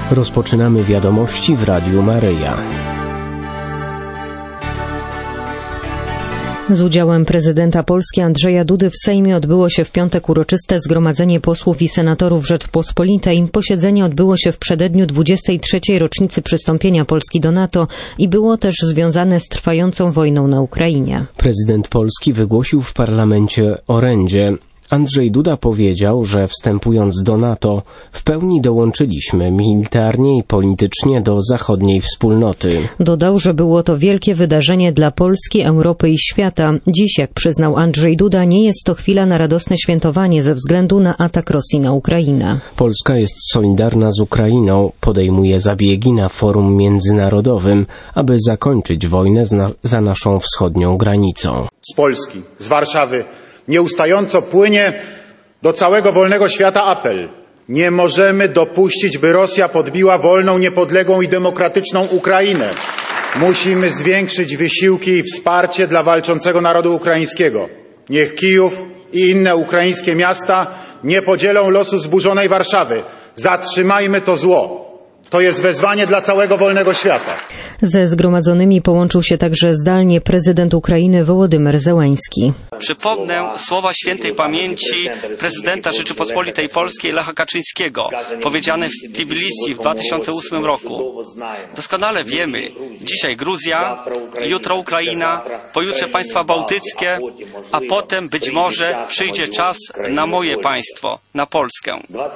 Rozpoczynamy wiadomości w Radiu Maryja. Z udziałem prezydenta Polski Andrzeja Dudy w Sejmie odbyło się w piątek uroczyste zgromadzenie posłów i senatorów Rzeczpospolitej. Posiedzenie odbyło się w przededniu 23. rocznicy przystąpienia Polski do NATO i było też związane z trwającą wojną na Ukrainie. Prezydent Polski wygłosił w parlamencie orędzie. Andrzej Duda powiedział, że wstępując do NATO w pełni dołączyliśmy militarnie i politycznie do zachodniej wspólnoty. Dodał, że było to wielkie wydarzenie dla Polski, Europy i świata. Dziś, jak przyznał Andrzej Duda, nie jest to chwila na radosne świętowanie ze względu na atak Rosji na Ukrainę. Polska jest solidarna z Ukrainą, podejmuje zabiegi na forum międzynarodowym, aby zakończyć wojnę za naszą wschodnią granicą. Z Polski, z Warszawy nieustająco płynie do całego wolnego świata apel. Nie możemy dopuścić, by Rosja podbiła wolną, niepodległą i demokratyczną Ukrainę. Musimy zwiększyć wysiłki i wsparcie dla walczącego narodu ukraińskiego. Niech Kijów i inne ukraińskie miasta nie podzielą losu zburzonej Warszawy. Zatrzymajmy to zło. To jest wezwanie dla całego wolnego świata. Ze zgromadzonymi połączył się także zdalnie prezydent Ukrainy Wołodymyr Zełański. Przypomnę słowa świętej pamięci prezydenta Rzeczypospolitej Polskiej Lecha Kaczyńskiego, powiedziane w Tbilisi w 2008 roku. Doskonale wiemy, dzisiaj Gruzja, jutro Ukraina, pojutrze państwa bałtyckie, a potem być może przyjdzie czas na moje państwo, na Polskę.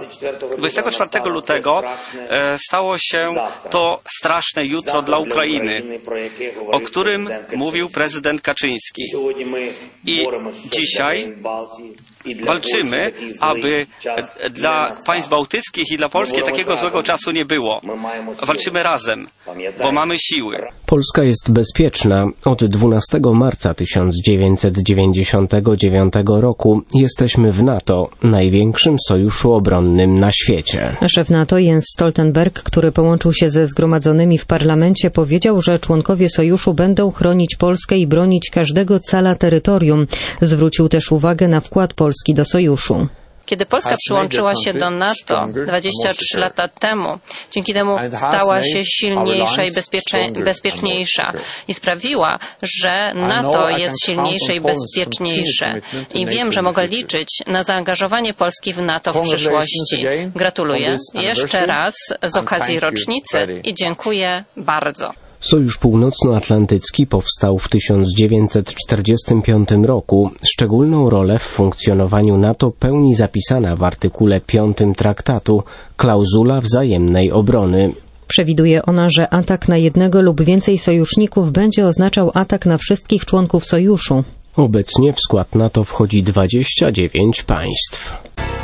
24 lutego stało się to straszne jutro dla Ukrainy, o którym mówił prezydent Kaczyński. I dzisiaj walczymy, aby dla państw bałtyckich i dla Polski takiego złego czasu nie było. Walczymy razem, bo mamy siły. Polska jest bezpieczna. Od 12 marca 1999 roku jesteśmy w NATO, największym sojuszu obronnym na świecie. Szef NATO Jens Stoltenberg, który połączył się ze zgromadzonymi w parlamencie, powiedział, że członkowie sojuszu będą chronić Polskę i bronić każdego cala terytorium. Zwrócił też uwagę na wkład Polski do sojuszu. Kiedy Polska przyłączyła się do NATO 23 lata temu, dzięki temu stała się silniejsza i bezpieczniejsza i sprawiła, że NATO jest silniejsze i bezpieczniejsze. I wiem, że mogę liczyć na zaangażowanie Polski w NATO w przyszłości. Gratuluję jeszcze raz z okazji rocznicy i dziękuję bardzo. Sojusz Północnoatlantycki powstał w 1945 roku. Szczególną rolę w funkcjonowaniu NATO pełni zapisana w artykule 5 traktatu klauzula wzajemnej obrony. Przewiduje ona, że atak na jednego lub więcej sojuszników będzie oznaczał atak na wszystkich członków sojuszu. Obecnie w skład NATO wchodzi 29 państw.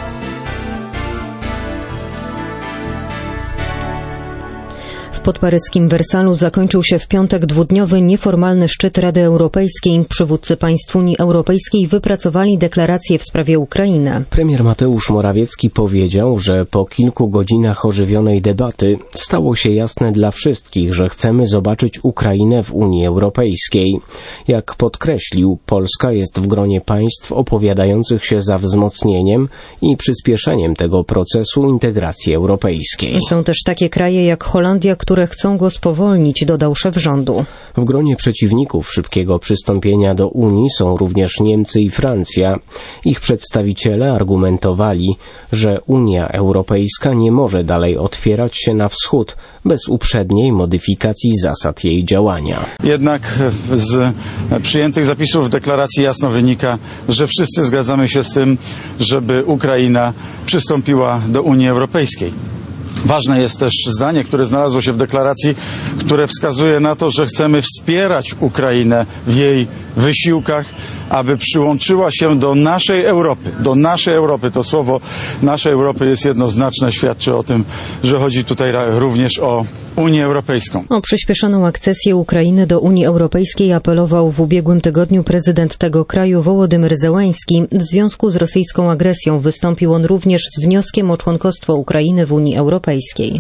W podparyskim Wersalu zakończył się w piątek dwudniowy nieformalny szczyt Rady Europejskiej. Przywódcy państw Unii Europejskiej wypracowali deklarację w sprawie Ukrainy. Premier Mateusz Morawiecki powiedział, że po kilku godzinach ożywionej debaty stało się jasne dla wszystkich, że chcemy zobaczyć Ukrainę w Unii Europejskiej. Jak podkreślił, Polska jest w gronie państw opowiadających się za wzmocnieniem i przyspieszeniem tego procesu integracji europejskiej. Są też takie kraje jak Holandia, które chcą go spowolnić, dodał szef rządu. W gronie przeciwników szybkiego przystąpienia do Unii są również Niemcy i Francja. Ich przedstawiciele argumentowali, że Unia Europejska nie może dalej otwierać się na wschód bez uprzedniej modyfikacji zasad jej działania. Jednak z przyjętych zapisów deklaracji jasno wynika, że wszyscy zgadzamy się z tym, żeby Ukraina przystąpiła do Unii Europejskiej. Ważne jest też zdanie, które znalazło się w deklaracji, które wskazuje na to, że chcemy wspierać Ukrainę w jej wysiłkach, aby przyłączyła się do naszej Europy. Do naszej Europy. To słowo naszej Europy jest jednoznaczne, świadczy o tym, że chodzi tutaj również o Unię Europejską. O przyspieszoną akcesję Ukrainy do Unii Europejskiej apelował w ubiegłym tygodniu prezydent tego kraju Wołodymyr Zełański. W związku z rosyjską agresją wystąpił on również z wnioskiem o członkostwo Ukrainy w Unii Europejskiej.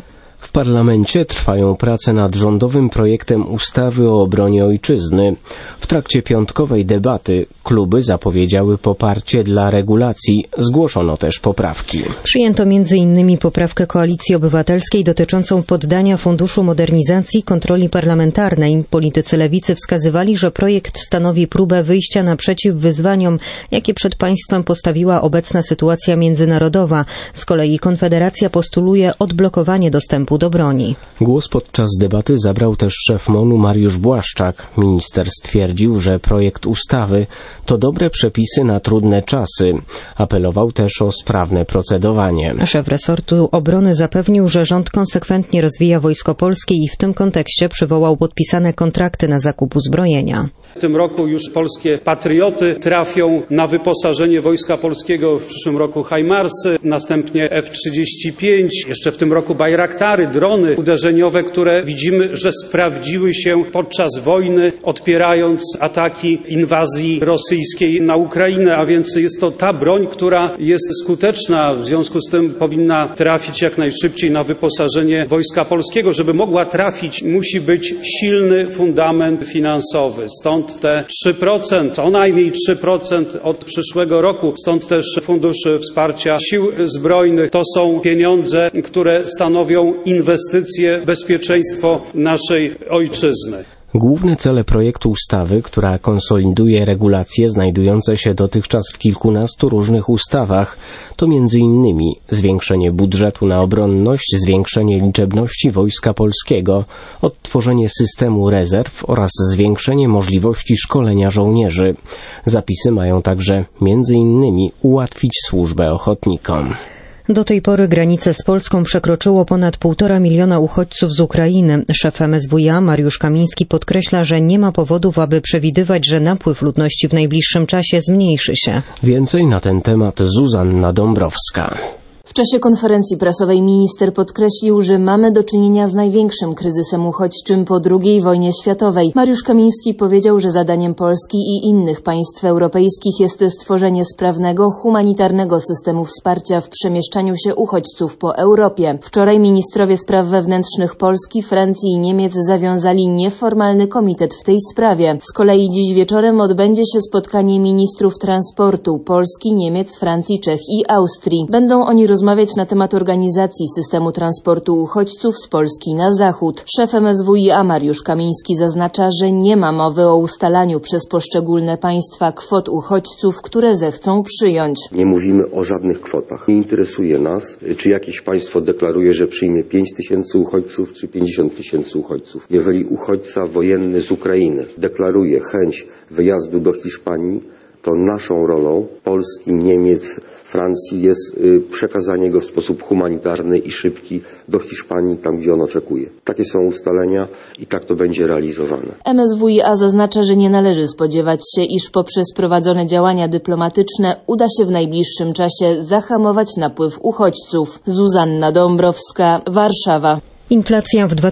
W parlamencie trwają prace nad rządowym projektem ustawy o obronie ojczyzny. W trakcie piątkowej debaty kluby zapowiedziały poparcie dla regulacji. Zgłoszono też poprawki. Przyjęto m.in. poprawkę Koalicji Obywatelskiej dotyczącą poddania Funduszu Modernizacji kontroli parlamentarnej. Politycy lewicy wskazywali, że projekt stanowi próbę wyjścia naprzeciw wyzwaniom, jakie przed państwem postawiła obecna sytuacja międzynarodowa. Z kolei Konfederacja postuluje odblokowanie dostępu do broni. Głos podczas debaty zabrał też szef MON-u Mariusz Błaszczak. Minister stwierdził, że projekt ustawy to dobre przepisy na trudne czasy. Apelował też o sprawne procedowanie. Szef resortu obrony zapewnił, że rząd konsekwentnie rozwija Wojsko Polskie i w tym kontekście przywołał podpisane kontrakty na zakup uzbrojenia. W tym roku już polskie patrioty trafią na wyposażenie Wojska Polskiego, w przyszłym roku HIMARSy, następnie F-35, jeszcze w tym roku Bajraktary, drony uderzeniowe, które widzimy, że sprawdziły się podczas wojny, odpierając ataki inwazji rosyjskiej na Ukrainę, a więc jest to ta broń, która jest skuteczna, w związku z tym powinna trafić jak najszybciej na wyposażenie Wojska Polskiego. Żeby mogła trafić, musi być silny fundament finansowy. Stąd te 3%, co najmniej 3% od przyszłego roku. Stąd też Fundusz Wsparcia Sił Zbrojnych. To są pieniądze, które stanowią inwestycje w bezpieczeństwo naszej ojczyzny. Główne cele projektu ustawy, która konsoliduje regulacje znajdujące się dotychczas w kilkunastu różnych ustawach, to m.in. zwiększenie budżetu na obronność, zwiększenie liczebności Wojska Polskiego, odtworzenie systemu rezerw oraz zwiększenie możliwości szkolenia żołnierzy. Zapisy mają także m.in. ułatwić służbę ochotnikom. Do tej pory granicę z Polską przekroczyło ponad 1,5 miliona uchodźców z Ukrainy. Szef MSWiA Mariusz Kamiński podkreśla, że nie ma powodów, aby przewidywać, że napływ ludności w najbliższym czasie zmniejszy się. Więcej na ten temat Zuzanna Dąbrowska. W czasie konferencji prasowej minister podkreślił, że mamy do czynienia z największym kryzysem uchodźczym po II wojnie światowej. Mariusz Kamiński powiedział, że zadaniem Polski i innych państw europejskich jest stworzenie sprawnego, humanitarnego systemu wsparcia w przemieszczaniu się uchodźców po Europie. Wczoraj ministrowie spraw wewnętrznych Polski, Francji i Niemiec zawiązali nieformalny komitet w tej sprawie. Z kolei dziś wieczorem odbędzie się spotkanie ministrów transportu Polski, Niemiec, Francji, Czech i Austrii. Będą oni rozmawiać na temat organizacji systemu transportu uchodźców z Polski na zachód. Szef MSWiA Mariusz Kamiński zaznacza, że nie ma mowy o ustalaniu przez poszczególne państwa kwot uchodźców, które zechcą przyjąć. Nie mówimy o żadnych kwotach. Nie interesuje nas, czy jakieś państwo deklaruje, że przyjmie 5 000 uchodźców, czy 50 000 uchodźców. Jeżeli uchodźca wojenny z Ukrainy deklaruje chęć wyjazdu do Hiszpanii, to naszą rolą Polski, Niemiec, Francji jest przekazanie go w sposób humanitarny i szybki do Hiszpanii, tam gdzie on oczekuje. Takie są ustalenia i tak to będzie realizowane. MSWiA zaznacza, że nie należy spodziewać się, iż poprzez prowadzone działania dyplomatyczne uda się w najbliższym czasie zahamować napływ uchodźców. Zuzanna Dąbrowska, Warszawa. Inflacja w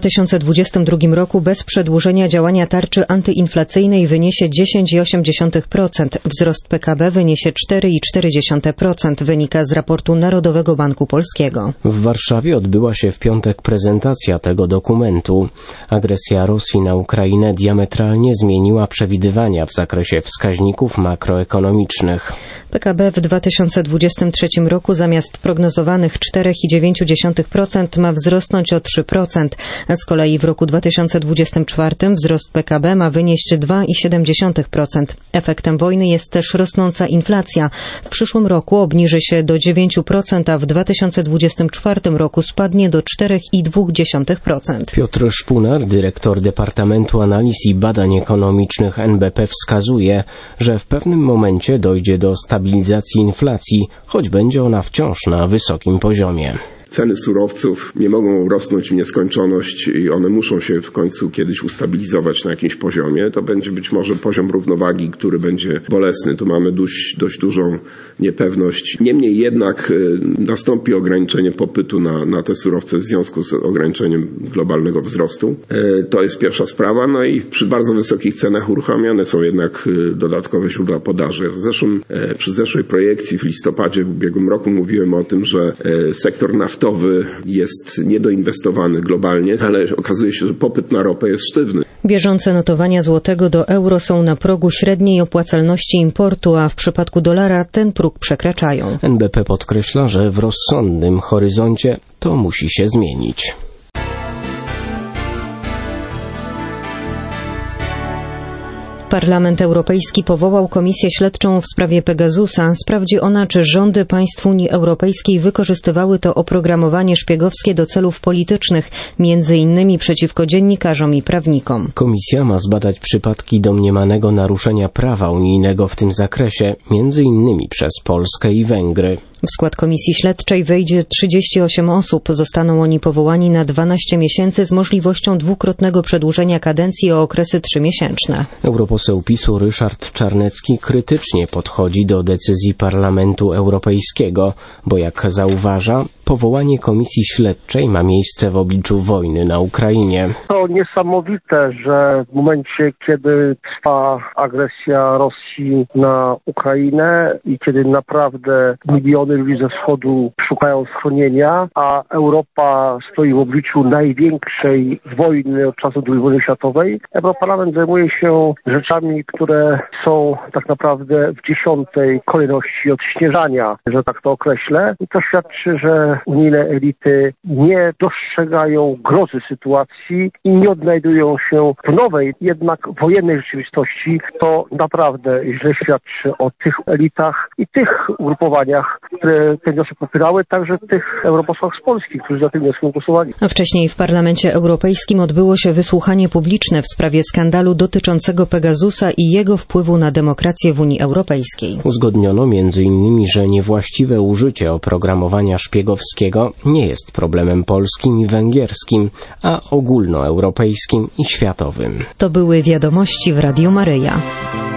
2022 roku bez przedłużenia działania tarczy antyinflacyjnej wyniesie 10,8%. Wzrost PKB wyniesie 4,4%, wynika z raportu Narodowego Banku Polskiego. W Warszawie odbyła się w piątek prezentacja tego dokumentu. Agresja Rosji na Ukrainę diametralnie zmieniła przewidywania w zakresie wskaźników makroekonomicznych. PKB w 2023 roku zamiast prognozowanych 4,9% ma wzrosnąć o 3%, a z kolei w roku 2024 wzrost PKB ma wynieść 2,7%. Efektem wojny jest też rosnąca inflacja. W przyszłym roku obniży się do 9%, a w 2024 roku spadnie do 4,2%. Piotr Szpunar, dyrektor Departamentu Analiz i Badań Ekonomicznych NBP, wskazuje, że w pewnym momencie dojdzie do stabilizacji inflacji, choć będzie ona wciąż na wysokim poziomie. Ceny surowców nie mogą rosnąć w nieskończoność i one muszą się w końcu kiedyś ustabilizować na jakimś poziomie. To będzie być może poziom równowagi, który będzie bolesny. Tu mamy dość dużą niepewność. Niemniej jednak nastąpi ograniczenie popytu na te surowce w związku z ograniczeniem globalnego wzrostu. To jest pierwsza sprawa. No i przy bardzo wysokich cenach uruchamiane są jednak dodatkowe źródła podaży. Przy zeszłej projekcji w listopadzie w ubiegłym roku mówiłem o tym, że sektor naftowy naftowy jest niedoinwestowany globalnie, ale okazuje się, że popyt na ropę jest sztywny. Bieżące notowania złotego do euro są na progu średniej opłacalności importu, a w przypadku dolara ten próg przekraczają. NBP podkreśla, że w rozsądnym horyzoncie to musi się zmienić. Parlament Europejski powołał komisję śledczą w sprawie Pegasusa. Sprawdzi ona, czy rządy państw Unii Europejskiej wykorzystywały to oprogramowanie szpiegowskie do celów politycznych, między innymi przeciwko dziennikarzom i prawnikom. Komisja ma zbadać przypadki domniemanego naruszenia prawa unijnego w tym zakresie, między innymi przez Polskę i Węgry. W skład komisji śledczej wejdzie 38 osób. Zostaną oni powołani na 12 miesięcy z możliwością dwukrotnego przedłużenia kadencji o okresy 3-miesięczne. Europoseł PiS-u Ryszard Czarnecki krytycznie podchodzi do decyzji Parlamentu Europejskiego, bo jak zauważa, powołanie komisji śledczej ma miejsce w obliczu wojny na Ukrainie. To niesamowite, że w momencie, kiedy trwa agresja Rosji na Ukrainę i kiedy naprawdę miliony ludzi ze wschodu szukają schronienia, a Europa stoi w obliczu największej wojny od czasów II wojny światowej, Europarlament zajmuje się rzeczami, które są tak naprawdę w 10. kolejności odśnieżania, że tak to określę. I to świadczy, że unijne elity nie dostrzegają grozy sytuacji i nie odnajdują się w nowej, jednak wojennej rzeczywistości. To naprawdę źle świadczy o tych elitach i tych ugrupowaniach, które ten wniosek popierały, także tych europosłach z Polski, którzy za tym wnioskiem głosowali. A wcześniej w Parlamencie Europejskim odbyło się wysłuchanie publiczne w sprawie skandalu dotyczącego Pegasusa i jego wpływu na demokrację w Unii Europejskiej. Uzgodniono m.in., że niewłaściwe użycie oprogramowania szpiegowskiego nie jest problemem polskim i węgierskim, a ogólnoeuropejskim i światowym. To były wiadomości w Radiu Maryja.